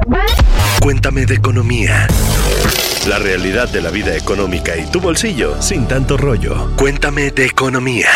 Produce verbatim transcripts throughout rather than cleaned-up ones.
Cuéntame de economía. La realidad de la vida económica y tu bolsillo sin tanto rollo. Cuéntame de economía.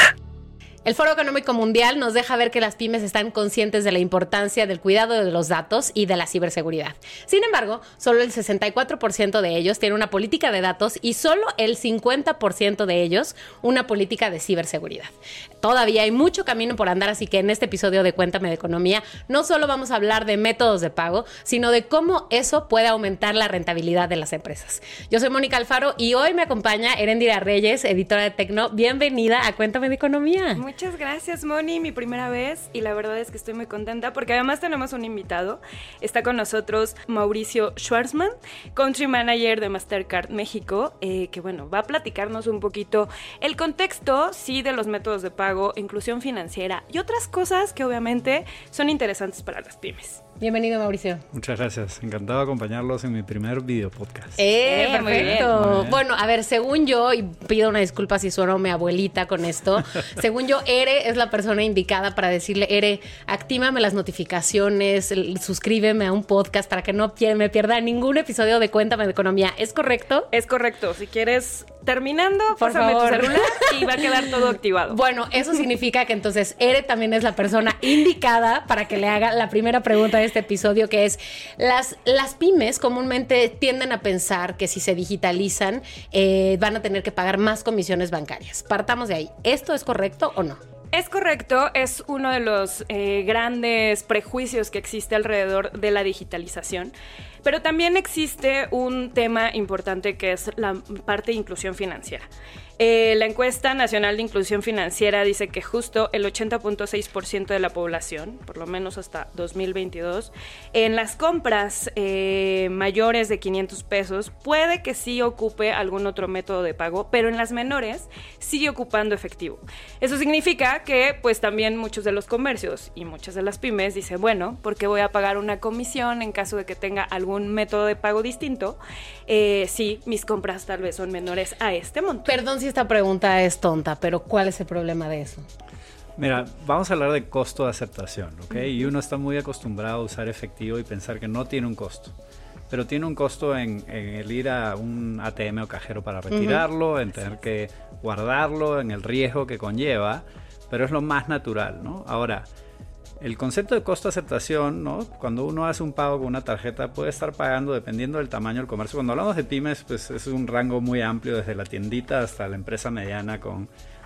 El Foro Económico Mundial nos deja ver que las pymes están conscientes de la importancia del cuidado de los datos y de la ciberseguridad. Sin embargo, solo el sesenta y cuatro por ciento de ellos tiene una política de datos y solo el cincuenta por ciento de ellos una política de ciberseguridad. Todavía hay mucho camino por andar, así que en este episodio de Cuéntame de Economía no solo vamos a hablar de métodos de pago, sino de cómo eso puede aumentar la rentabilidad de las empresas. Yo soy Mónica Alfaro y hoy me acompaña Erendira Reyes, editora de Tecno. Bienvenida a Cuéntame de Economía. Muchas gracias, Moni, mi primera vez, y la verdad es que estoy muy contenta porque además tenemos un invitado. Está con nosotros Mauricio Schwarzman, Country Manager de Mastercard México, eh, que bueno, va a platicarnos un poquito el contexto, sí, de los métodos de pago, inclusión financiera y otras cosas que obviamente son interesantes para las pymes. Bienvenido, Mauricio. Muchas gracias. Encantado de acompañarlos en mi primer video podcast. Eh, Eh, perfecto. muy bien, muy bien. Bueno, a ver, según yo, y pido una disculpa si sueno mi abuelita con esto, según yo, Ere es la persona indicada para decirle, Ere, actívame las notificaciones, el- suscríbeme a un podcast para que no pier- me pierda ningún episodio de Cuéntame de Economía. ¿Es correcto? Es correcto, si quieres, terminando, Por pásame favor. tu celular y va a quedar todo activado. Bueno, eso significa que entonces Ere también es la persona indicada para que le haga la primera pregunta de este episodio, que es, las, las pymes comúnmente tienden a pensar que si se digitalizan eh, van a tener que pagar más comisiones bancarias. Partamos de ahí. ¿Esto es correcto o no? Es correcto, es uno de los eh, grandes prejuicios que existe alrededor de la digitalización, pero también existe un tema importante que es la parte de inclusión financiera. Eh, la encuesta nacional de inclusión financiera dice que justo el ochenta punto seis por ciento de la población, por lo menos hasta dos mil veintidós, en las compras eh, mayores de quinientos pesos puede que sí ocupe algún otro método de pago, pero en las menores sigue ocupando efectivo. Eso significa que pues también muchos de los comercios y muchas de las pymes dicen, bueno, ¿por qué voy a pagar una comisión en caso de que tenga algún método de pago distinto? Eh, sí, mis compras tal vez son menores a este monto. Perdón si esta pregunta es tonta, pero ¿cuál es el problema de eso? Mira, vamos a hablar de costo de aceptación, ¿ok? Y uno está muy acostumbrado a usar efectivo y pensar que no tiene un costo. Pero tiene un costo en, en el ir a un A T M o cajero para retirarlo, uh-huh. en tener que guardarlo, en el riesgo que conlleva, pero es lo más natural, ¿no? Ahora, el concepto de costo de aceptación, ¿no? Cuando uno hace un pago con una tarjeta puede estar pagando dependiendo del tamaño del comercio. Cuando hablamos de pymes, pues es un rango muy amplio, desde la tiendita hasta la empresa mediana con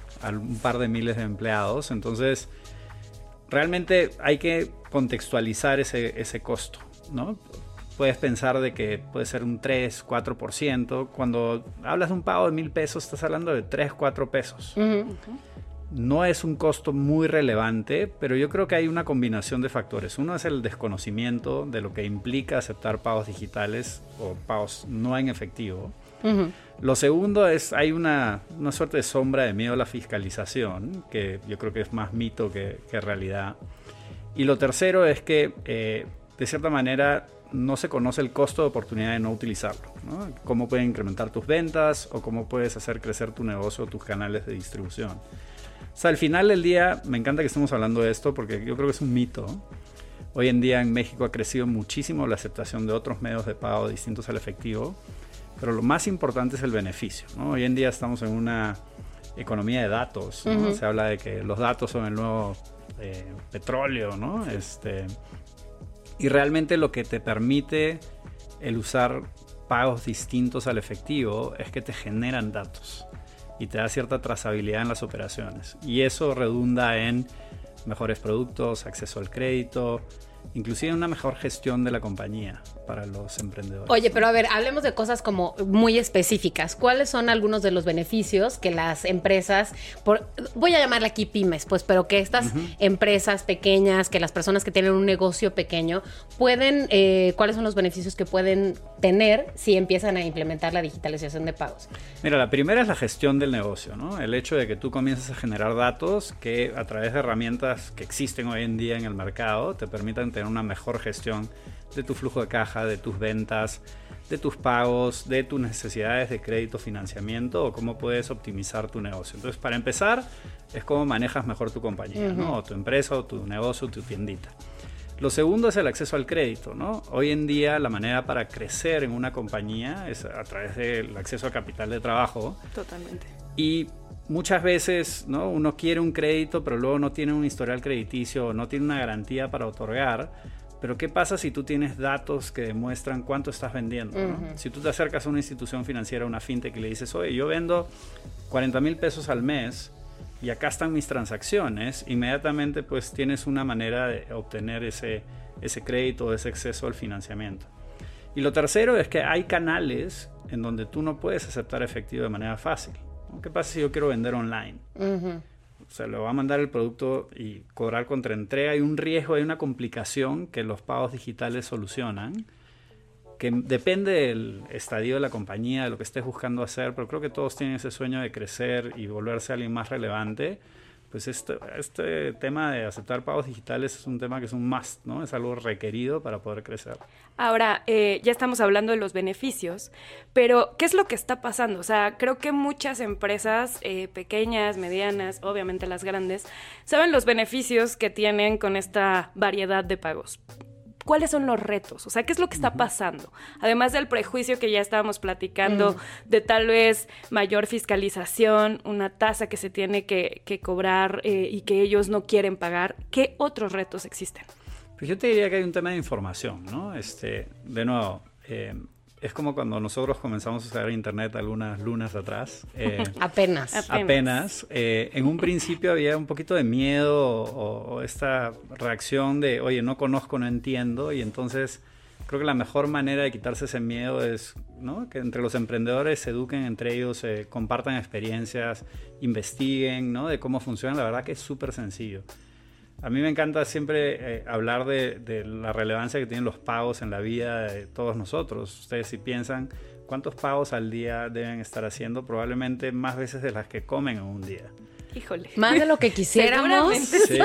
un par de miles de empleados. Entonces, realmente hay que contextualizar ese, ese costo, ¿no? Puedes pensar de que puede ser un tres, cuatro por ciento. Cuando hablas de un pago de mil pesos, estás hablando de tres, cuatro pesos. Uh-huh. No es un costo muy relevante, pero yo creo que hay una combinación de factores. Uno es el desconocimiento de lo que implica aceptar pagos digitales o pagos no en efectivo. Uh-huh. Lo segundo es, hay una, una suerte de sombra de miedo a la fiscalización, que yo creo que es más mito que, que realidad. Y lo tercero es que, eh, de cierta manera, no se conoce el costo de oportunidad de no utilizarlo, ¿no? Cómo pueden incrementar tus ventas o cómo puedes hacer crecer tu negocio o tus canales de distribución. O sea, al final del día, me encanta que estemos hablando de esto porque yo creo que es un mito. Hoy en día en México ha crecido muchísimo la aceptación de otros medios de pago distintos al efectivo, pero lo más importante es el beneficio, ¿no? Hoy en día estamos en una economía de datos, ¿no? Uh-huh. Se habla de que los datos son el nuevo eh, petróleo, ¿no? Este, y realmente lo que te permite el usar pagos distintos al efectivo es que te generan datos y te da cierta trazabilidad en las operaciones. Y eso redunda en mejores productos, acceso al crédito, inclusive una mejor gestión de la compañía para los emprendedores. Oye, pero a ver, hablemos de cosas como muy específicas. ¿Cuáles son algunos de los beneficios que las empresas, por, voy a llamarle aquí pymes, pues, pero que estas uh-huh. empresas pequeñas, que las personas que tienen un negocio pequeño, pueden, eh, cuáles son los beneficios que pueden tener si empiezan a implementar la digitalización de pagos? Mira, la primera es la gestión del negocio, ¿no? El hecho de que tú comiences a generar datos que a través de herramientas que existen hoy en día en el mercado te permitan tener una mejor gestión de tu flujo de caja, de tus ventas, de tus pagos, de tus necesidades de crédito, financiamiento o cómo puedes optimizar tu negocio. Entonces, para empezar, es cómo manejas mejor tu compañía, uh-huh. ¿no? O tu empresa, o tu negocio, tu tiendita. Lo segundo es el acceso al crédito, ¿no? Hoy en día la manera para crecer en una compañía es a través del acceso a capital de trabajo. Totalmente. Y muchas veces, ¿no? Uno quiere un crédito, pero luego no tiene un historial crediticio, no tiene una garantía para otorgar. Pero ¿qué pasa si tú tienes datos que demuestran cuánto estás vendiendo, ¿no? Uh-huh. Si tú te acercas a una institución financiera, una fintech, y le dices, oye, yo vendo cuarenta mil pesos al mes y acá están mis transacciones, inmediatamente pues tienes una manera de obtener ese, ese crédito, ese acceso al financiamiento. Y lo tercero es que hay canales en donde tú no puedes aceptar efectivo de manera fácil, ¿no? ¿Qué pasa si yo quiero vender online? Uh-huh. O sea, le va a mandar el producto y cobrar contra entrega. Hay un riesgo, hay una complicación que los pagos digitales solucionan, que depende del estadio de la compañía, de lo que estés buscando hacer, pero creo que todos tienen ese sueño de crecer y volverse alguien más relevante. Pues este, este tema de aceptar pagos digitales es un tema que es un must, ¿no? Es algo requerido para poder crecer. Ahora, eh, ya estamos hablando de los beneficios, pero ¿qué es lo que está pasando? O sea, creo que muchas empresas eh, pequeñas, medianas, obviamente las grandes, saben los beneficios que tienen con esta variedad de pagos. ¿Cuáles son los retos? O sea, ¿qué es lo que está pasando? Además del prejuicio que ya estábamos platicando, mm. de tal vez mayor fiscalización, una tasa que se tiene que, que cobrar eh, y que ellos no quieren pagar, ¿qué otros retos existen? Pues yo te diría que hay un tema de información, ¿no? Este, de nuevo, eh, es como cuando nosotros comenzamos a usar internet algunas lunas atrás. Eh, apenas. Apenas. apenas eh, en un principio había un poquito de miedo o, o esta reacción de, oye, no conozco, no entiendo. Y entonces creo que la mejor manera de quitarse ese miedo es, ¿no? Que entre los emprendedores se eduquen entre ellos, eh, compartan experiencias, investiguen, ¿no? De cómo funciona. La verdad que es súper sencillo. A mí me encanta siempre eh, hablar de, de la relevancia que tienen los pagos en la vida de todos nosotros. Ustedes si piensan cuántos pagos al día deben estar haciendo, probablemente más veces de las que comen en un día. Híjole. Más de lo que quisiéramos. Sí,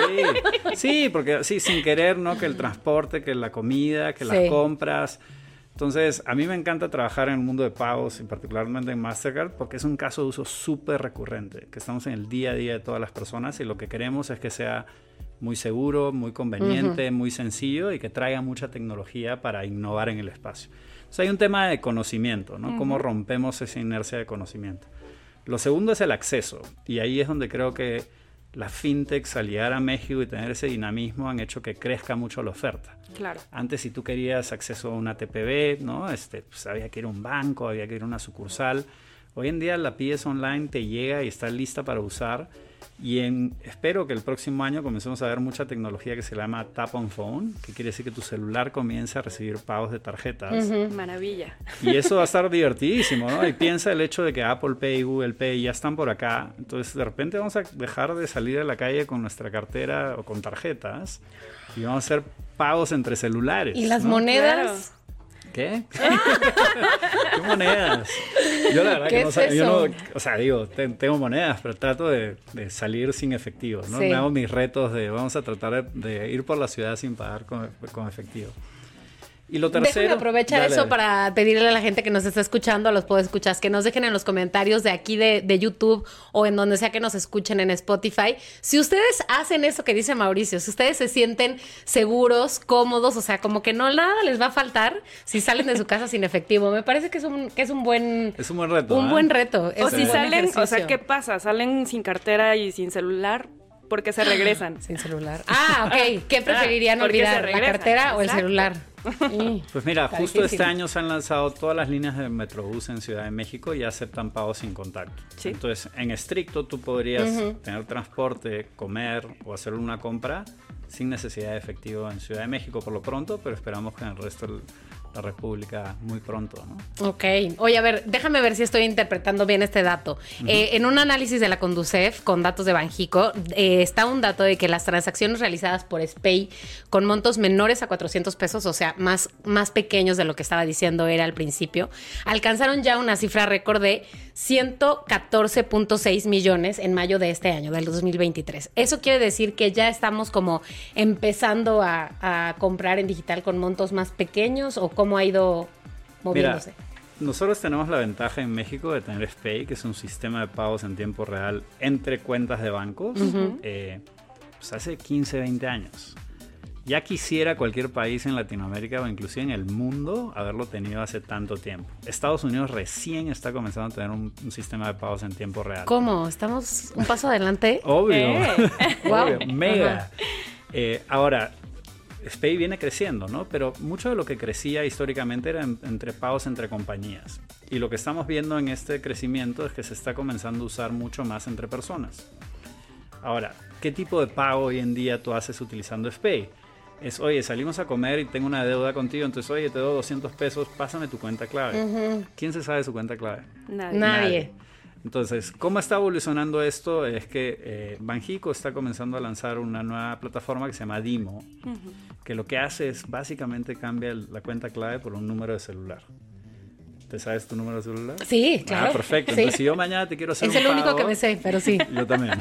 sí, porque sí, sin querer, ¿no? Que el transporte, que la comida, que sí. las compras. Entonces, a mí me encanta trabajar en el mundo de pagos, y particularmente en Mastercard, porque es un caso de uso súper recurrente, que estamos en el día a día de todas las personas y lo que queremos es que sea muy seguro, muy conveniente, uh-huh. muy sencillo y que traiga mucha tecnología para innovar en el espacio. Entonces hay un tema de conocimiento, ¿no? Uh-huh. Cómo rompemos esa inercia de conocimiento. Lo segundo es el acceso, y ahí es donde creo que las fintechs al llegar a México y tener ese dinamismo han hecho que crezca mucho la oferta. Claro. Antes, si tú querías acceso a una T P V, ¿no? Este, pues había que ir a un banco, había que ir a una sucursal. Hoy en día la pides online, te llega y está lista para usar. Y en, espero que el próximo año comencemos a ver mucha tecnología que se llama Tap on Phone, que quiere decir que tu celular comienza a recibir pagos de tarjetas. Uh-huh. Maravilla. Y eso va a estar divertidísimo, ¿no? Y piensa el hecho de que Apple Pay y Google Pay ya están por acá. Entonces, de repente vamos a dejar de salir a la calle con nuestra cartera o con tarjetas y vamos a hacer pagos entre celulares. ¿Y las ¿no? monedas? Claro. ¿Qué? ¿Qué monedas? Yo la verdad ¿Qué que no, es sé, yo eso? no, o sea, digo, te, tengo monedas, pero trato de, de salir sin efectivo, ¿no? Sí. Me hago mis retos de, vamos a tratar de, de ir por la ciudad sin pagar con, con efectivo. Y lo tercero... Déjame aprovechar dale, eso dale. para pedirle a la gente que nos está escuchando, a los podescuchas, que nos dejen en los comentarios de aquí de, de YouTube o en donde sea que nos escuchen en Spotify. Si ustedes hacen eso que dice Mauricio, si ustedes se sienten seguros, cómodos, o sea, como que no nada les va a faltar si salen de su casa sin efectivo. Me parece que es un, que es un buen... Es un buen reto, Un ¿eh? buen reto. Es O un si buen salen, ejercicio. o sea, ¿qué pasa? Salen sin cartera y sin celular porque se regresan. Sin celular. Ah, ok. ¿Qué preferirían Ah, porque olvidar? se ¿La regresan. cartera o el Exacto. celular? Sí. Pues mira, Está justo difícil. este año se han lanzado todas las líneas de Metrobús en Ciudad de México y aceptan pagos sin contacto. Sí. Entonces, en estricto, tú podrías Uh-huh. tener transporte, comer o hacer una compra sin necesidad de efectivo en Ciudad de México por lo pronto, pero esperamos que en el resto de la República muy pronto, ¿no? Ok. Oye, a ver, déjame ver si estoy interpretando bien este dato. Uh-huh. Eh, en un análisis de la Conducef con datos de Banjico, eh, está un dato de que las transacciones realizadas por SPAY con montos menores a cuatrocientos pesos, o sea, más, más pequeños de lo que estaba diciendo era al principio, alcanzaron ya una cifra récord de ciento catorce punto seis millones en mayo de este año, del dos mil veintitrés. Eso quiere decir que ya estamos como empezando a, a comprar en digital con montos más pequeños, o cómo ha ido moviéndose. Mira, nosotros tenemos la ventaja en México de tener SPAY, que es un sistema de pagos en tiempo real entre cuentas de bancos, uh-huh. eh, pues hace quince, veinte años. ya quisiera cualquier país en Latinoamérica o inclusive en el mundo haberlo tenido hace tanto tiempo. Estados Unidos recién está comenzando a tener un, un sistema de pagos en tiempo real. ¿Cómo? ¿Estamos un paso adelante? Obvio. Eh. Obvio. Wow. Mega. Eh, ahora, SPEI viene creciendo, ¿no? Pero mucho de lo que crecía históricamente era en, entre pagos entre compañías. Y lo que estamos viendo en este crecimiento es que se está comenzando a usar mucho más entre personas. Ahora, ¿qué tipo de pago hoy en día tú haces utilizando SPEI? Es, oye, salimos a comer y tengo una deuda contigo, entonces, oye, te doy doscientos pesos, pásame tu cuenta clave. Uh-huh. ¿Quién se sabe su cuenta clave? Nadie. Nadie. Nadie. Entonces, ¿cómo está evolucionando esto? Es que eh, Banxico está comenzando a lanzar una nueva plataforma que se llama Dimo, uh-huh. que lo que hace es básicamente cambia el, la cuenta clave por un número de celular. ¿Te sabes tu número de celular? Sí, claro. Ah, perfecto. Sí. Entonces, si yo mañana te quiero hacer es un pago... Es el único que me sé, pero sí. Yo también.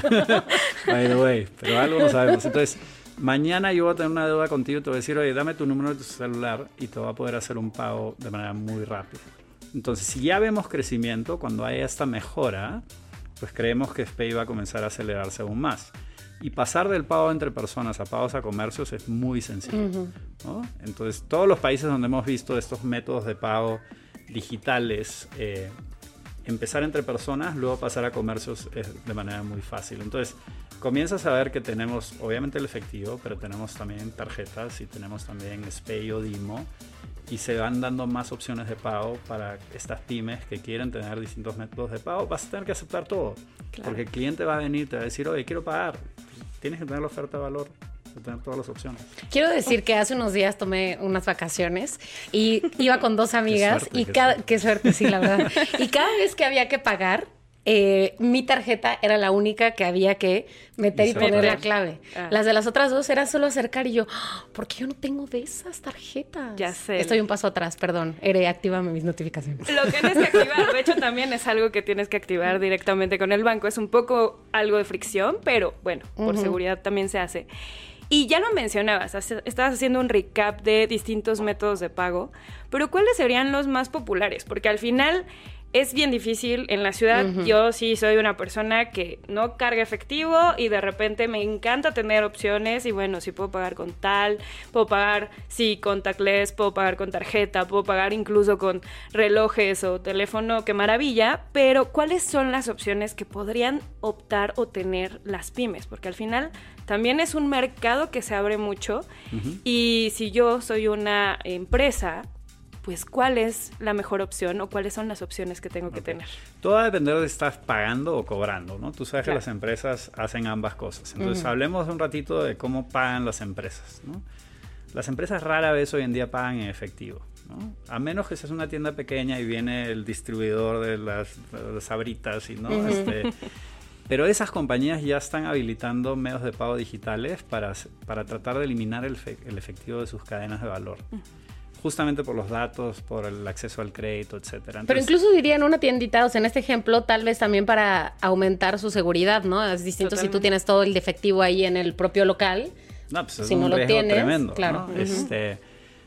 By the way. Pero algo no sabemos. Entonces, mañana yo voy a tener una deuda contigo y te voy a decir, oye, dame tu número de tu celular y te voy a poder hacer un pago de manera muy rápida. Entonces, si ya vemos crecimiento, cuando haya esta mejora, pues creemos que SPEI va a comenzar a acelerarse aún más. Y pasar del pago entre personas a pagos a comercios es muy sencillo, uh-huh. ¿no? Entonces, todos los países donde hemos visto estos métodos de pago digitales, eh, empezar entre personas, luego pasar a comercios es de manera muy fácil. Entonces, comienzas a ver que tenemos, obviamente, el efectivo, pero tenemos también tarjetas y tenemos también SPEI o Dimo, y se van dando más opciones de pago para estas pymes que quieren tener distintos métodos de pago. Vas a tener que aceptar todo, claro. porque el cliente va a venir, te va a decir, oye, quiero pagar. Tienes que tener la oferta de valor, de tener todas las opciones. Quiero decir que hace unos días tomé unas vacaciones y iba con dos amigas. Qué suerte, y qué cada, suerte. qué suerte, sí, la verdad. Y cada vez que había que pagar, Eh, mi tarjeta era la única que había que meter y, y poner la clave. Ah. Las de las otras dos era solo acercar y yo, ¿por qué yo no tengo de esas tarjetas? Ya sé. Estoy un paso atrás, perdón. Ere, actívame mis notificaciones. Lo tienes que activar. De hecho, también es algo que tienes que activar directamente con el banco. Es un poco algo de fricción, pero bueno, por uh-huh. seguridad también se hace. Y ya lo mencionabas, estabas haciendo un recap de distintos métodos de pago, pero ¿cuáles serían los más populares? Porque al final es bien difícil en la ciudad. Uh-huh. Yo sí soy una persona que no carga efectivo y de repente me encanta tener opciones y bueno, si puedo pagar con tal, puedo pagar sí contactless, puedo pagar con tarjeta, puedo pagar incluso con relojes o teléfono, qué maravilla, pero ¿cuáles son las opciones que podrían optar o tener las pymes? Porque al final también es un mercado que se abre mucho uh-huh. y si yo soy una empresa, pues ¿cuál es la mejor opción o cuáles son las opciones que tengo okay. que tener? Todo va a depender de si estás pagando o cobrando, ¿no? Tú sabes claro. que las empresas hacen ambas cosas. Entonces, uh-huh. hablemos un ratito de cómo pagan las empresas, ¿no? Las empresas rara vez hoy en día pagan en efectivo, ¿no? A menos que seas una tienda pequeña y viene el distribuidor de las, de las Sabritas y no, uh-huh. este... Pero esas compañías ya están habilitando medios de pago digitales para, para tratar de eliminar el, fe, el efectivo de sus cadenas de valor. Uh-huh. Justamente por los datos, por el acceso al crédito, etcétera. Entonces, pero incluso diría en una tiendita, o sea, en este ejemplo, tal vez también para aumentar su seguridad, ¿no? Es distinto Totalmente. Si tú tienes todo el efectivo ahí en el propio local. No, pues es si un no lo riesgo tienes, tremendo, claro. ¿no? Uh-huh. Este,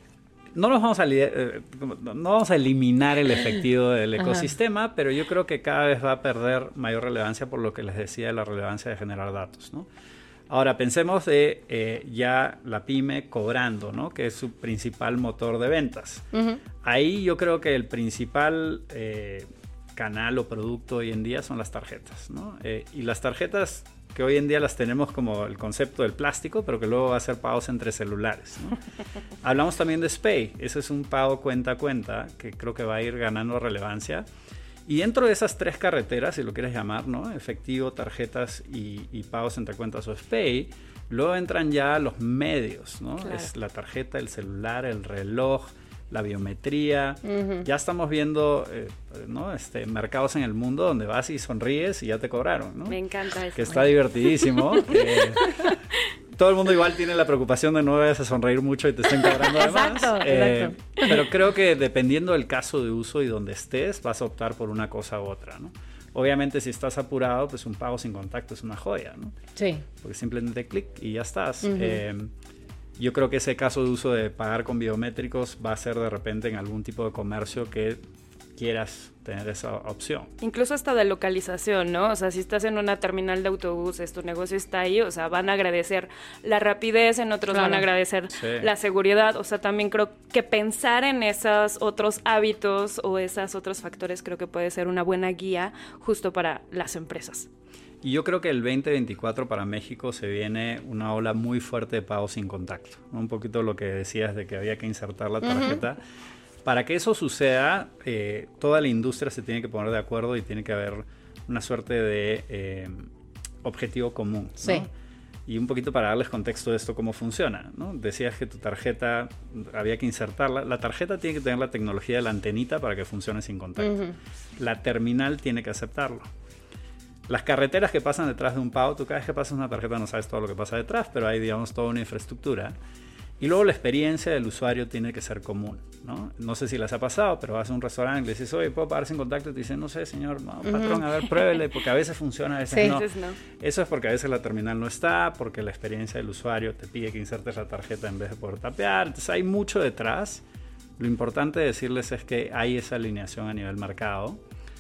no nos vamos a eh, no vamos a eliminar el efectivo del ecosistema, uh-huh. pero yo creo que cada vez va a perder mayor relevancia por lo que les decía de la relevancia de generar datos, ¿no? Ahora, pensemos de eh, ya la pyme cobrando, ¿no? Que es su principal motor de ventas. Uh-huh. Ahí yo creo que el principal eh, canal o producto hoy en día son las tarjetas, ¿no? Eh, y las tarjetas que hoy en día las tenemos como el concepto del plástico, pero que luego va a ser pagos entre celulares, ¿no? Hablamos también de SPEI. Ese es un pago cuenta a cuenta que creo que va a ir ganando relevancia. Y dentro de esas tres carreteras, si lo quieres llamar, ¿no? Efectivo, tarjetas y, y pagos entre cuentas o SPEI, luego entran ya los medios, ¿no? Claro. Es la tarjeta, el celular, el reloj, la biometría. Uh-huh. Ya estamos viendo eh, ¿no? este, mercados en el mundo donde vas y sonríes y ya te cobraron, ¿no? Me encanta eso. Que está divertidísimo. eh, todo el mundo igual tiene la preocupación de no vayas a sonreír mucho y te estén cobrando además. Exacto, eh, exacto. Pero creo que dependiendo del caso de uso y donde estés, vas a optar por una cosa u otra, ¿no? Obviamente, si estás apurado, pues un pago sin contacto es una joya, ¿no? Sí. Porque simplemente clic y ya estás. Uh-huh. Eh, yo creo que ese caso de uso de pagar con biométricos va a ser de repente en algún tipo de comercio que quieras tener esa opción. Incluso hasta de localización, ¿no? O sea, si estás en una terminal de autobuses, tu negocio está ahí, o sea, van a agradecer la rapidez, en otros claro. van a agradecer sí. la seguridad. O sea, también creo que pensar en esos otros hábitos o esos otros factores creo que puede ser una buena guía justo para las empresas. Y yo creo que el veinte veinticuatro para México se viene una ola muy fuerte de pago sin contacto, ¿no? Un poquito lo que decías de que había que insertar la tarjeta. Uh-huh. Para que eso suceda, eh, toda la industria se tiene que poner de acuerdo y tiene que haber una suerte de eh, objetivo común, ¿no? Sí. Y un poquito para darles contexto de esto, cómo funciona, ¿no? Decías que tu tarjeta había que insertarla. La tarjeta tiene que tener la tecnología de la antenita para que funcione sin contacto. Uh-huh. La terminal tiene que aceptarlo. Las carreteras que pasan detrás de un pago, tú cada vez que pasas una tarjeta no sabes todo lo que pasa detrás, pero hay, digamos, toda una infraestructura. Y luego la experiencia del usuario tiene que ser común, ¿no? No sé si les ha pasado, pero vas a un restaurante y le dices, oye, ¿puedo pagar sin contacto? Y te dicen, no sé, señor, no, patrón, a ver, pruébele, porque a veces funciona, a veces sí, no. no. Eso es porque a veces la terminal no está, porque la experiencia del usuario te pide que insertes la tarjeta en vez de poder tapear. Entonces hay mucho detrás. Lo importante de decirles es que hay esa alineación a nivel mercado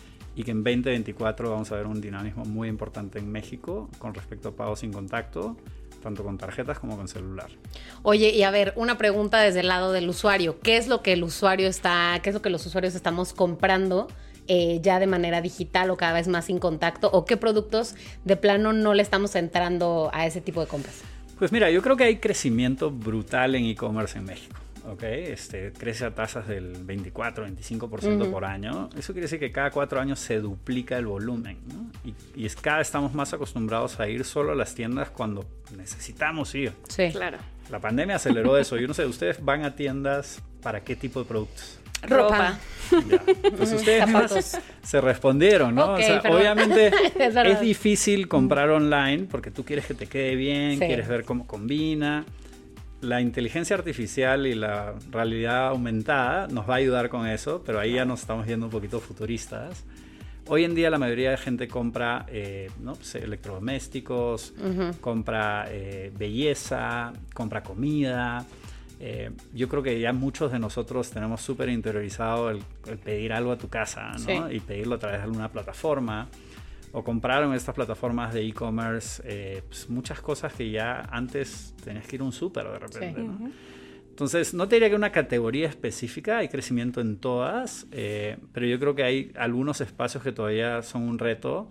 y que en veinte veinticuatro vamos a ver un dinamismo muy importante en México con respecto a pagos sin contacto, tanto con tarjetas como con celular. Oye, y a ver, una pregunta desde el lado del usuario. ¿Qué es lo que el usuario está, qué es lo que los usuarios estamos comprando eh, ya de manera digital o cada vez más sin contacto? ¿O qué productos de plano no le estamos entrando a ese tipo de compras? Pues mira, yo creo que hay crecimiento brutal en e-commerce en México. Okay, este, crece a tasas del veinticuatro, veinticinco por ciento uh-huh. por año. Eso quiere decir que cada cuatro años se duplica el volumen, ¿no? Y, y es, cada vez estamos más acostumbrados a ir solo a las tiendas cuando necesitamos ir. Sí, claro. La pandemia aceleró eso. Yo no sé, ¿ustedes van a tiendas para qué tipo de productos? Ropa. Ya. Pues ustedes mismas se respondieron, ¿no? Okay, o sea, pero... obviamente es, es difícil comprar online porque tú quieres que te quede bien, sí. quieres ver cómo combina. La inteligencia artificial y la realidad aumentada nos va a ayudar con eso, pero ahí ya nos estamos viendo un poquito futuristas. Hoy en día la mayoría de gente compra eh, ¿no? pues, electrodomésticos, uh-huh. compra eh, belleza, compra comida. Eh, yo creo que ya muchos de nosotros tenemos súper interiorizado el, el pedir algo a tu casa, ¿no? Sí. Y pedirlo a través de alguna plataforma. O compraron estas plataformas de e-commerce eh, pues muchas cosas que ya antes tenías que ir a un súper de repente, sí. ¿no? Uh-huh. Entonces, no te diría que una categoría específica, hay crecimiento en todas, eh, pero yo creo que hay algunos espacios que todavía son un reto.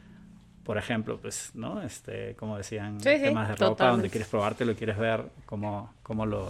Por ejemplo, pues, ¿no? Este, como decían, sí, temas sí, de ropa, totalmente. Donde quieres probártelo y quieres ver cómo, cómo lo...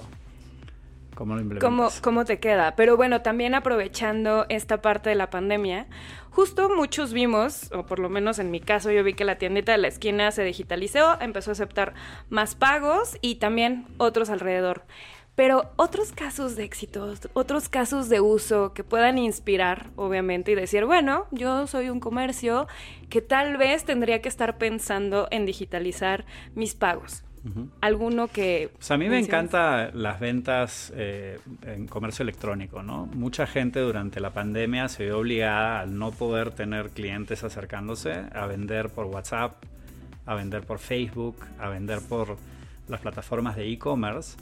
¿Cómo lo implementas? ¿Cómo, ¿Cómo te queda? Pero bueno, también aprovechando esta parte de la pandemia, justo muchos vimos, o por lo menos en mi caso, yo vi que la tiendita de la esquina se digitalizó, empezó a aceptar más pagos y también otros alrededor. Pero otros casos de éxito, otros casos de uso que puedan inspirar, obviamente, y decir, bueno, yo soy un comercio que tal vez tendría que estar pensando en digitalizar mis pagos. Uh-huh. Alguno que... Pues a mí me encantan las ventas eh, en comercio electrónico, ¿no? Mucha gente durante la pandemia se vio obligada al no poder tener clientes acercándose a vender por WhatsApp, a vender por Facebook, a vender por las plataformas de e-commerce.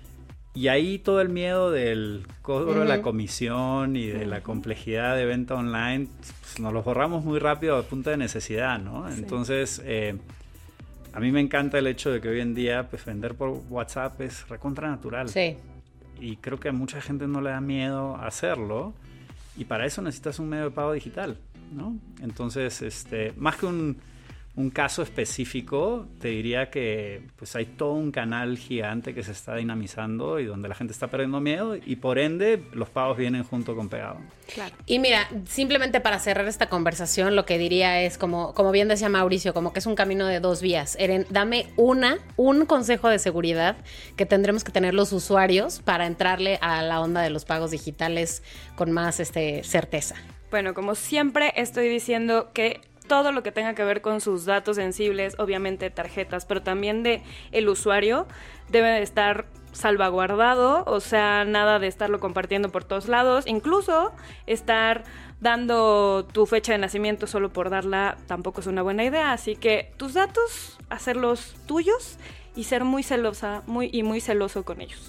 Y ahí todo el miedo del cobro uh-huh. de la comisión y de uh-huh. la complejidad de venta online, pues nos los borramos muy rápido a punta de necesidad, ¿no? Sí. Entonces... Eh, a mí me encanta el hecho de que hoy en día pues, vender por WhatsApp es recontra natural. Sí. Y creo que a mucha gente no le da miedo hacerlo. Y para eso necesitas un medio de pago digital, ¿no? Entonces, este, más que un, un caso específico, te diría que pues, hay todo un canal gigante que se está dinamizando y donde la gente está perdiendo miedo y por ende los pagos vienen junto con pegado. Claro. Y mira, simplemente para cerrar esta conversación, lo que diría es, como, como bien decía Mauricio, como que es un camino de dos vías. Eren, dame una, un consejo de seguridad que tendremos que tener los usuarios para entrarle a la onda de los pagos digitales con más este, certeza. Bueno, como siempre estoy diciendo que todo lo que tenga que ver con sus datos sensibles, obviamente tarjetas, pero también de el usuario, debe de estar salvaguardado, o sea, nada de estarlo compartiendo por todos lados, incluso estar dando tu fecha de nacimiento solo por darla tampoco es una buena idea, así que tus datos, hacerlos tuyos y ser muy celosa muy y muy celoso con ellos.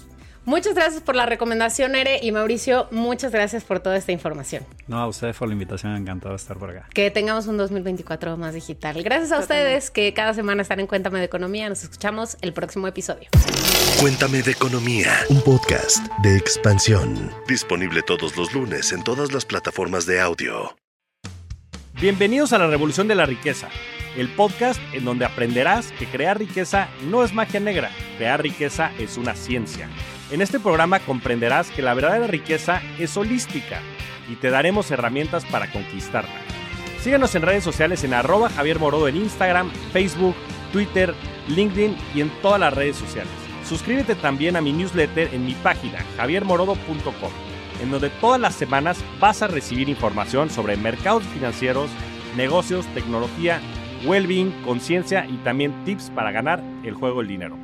Muchas gracias por la recomendación, Ere, y Mauricio, muchas gracias por toda esta información. No, a ustedes por la invitación, encantado de estar por acá. Que tengamos un dos mil veinticuatro más digital. Gracias a ustedes que cada semana están en Cuéntame de Economía. Nos escuchamos el próximo episodio. Cuéntame de Economía, un podcast de Expansión. Disponible todos los lunes en todas las plataformas de audio. Bienvenidos a la Revolución de la Riqueza, el podcast en donde aprenderás que crear riqueza no es magia negra, crear riqueza es una ciencia. En este programa comprenderás que la verdadera riqueza es holística y te daremos herramientas para conquistarla. Síguenos en redes sociales en arroba Javier Morodo en Instagram, Facebook, Twitter, LinkedIn y en todas las redes sociales. Suscríbete también a mi newsletter en mi página javier morodo punto com, en donde todas las semanas vas a recibir información sobre mercados financieros, negocios, tecnología, well-being, conciencia y también tips para ganar el juego del dinero.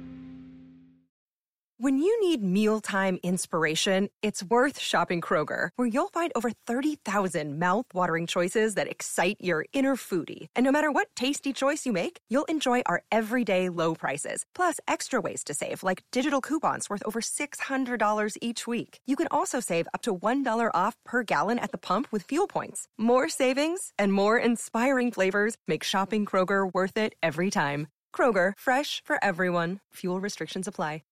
When you need mealtime inspiration, it's worth shopping Kroger, where you'll find over thirty thousand mouth-watering choices that excite your inner foodie. And no matter what tasty choice you make, you'll enjoy our everyday low prices, plus extra ways to save, like digital coupons worth over six hundred dollars each week. You can also save up to one dollar off per gallon at the pump with fuel points. More savings and more inspiring flavors make shopping Kroger worth it every time. Kroger, fresh for everyone. Fuel restrictions apply.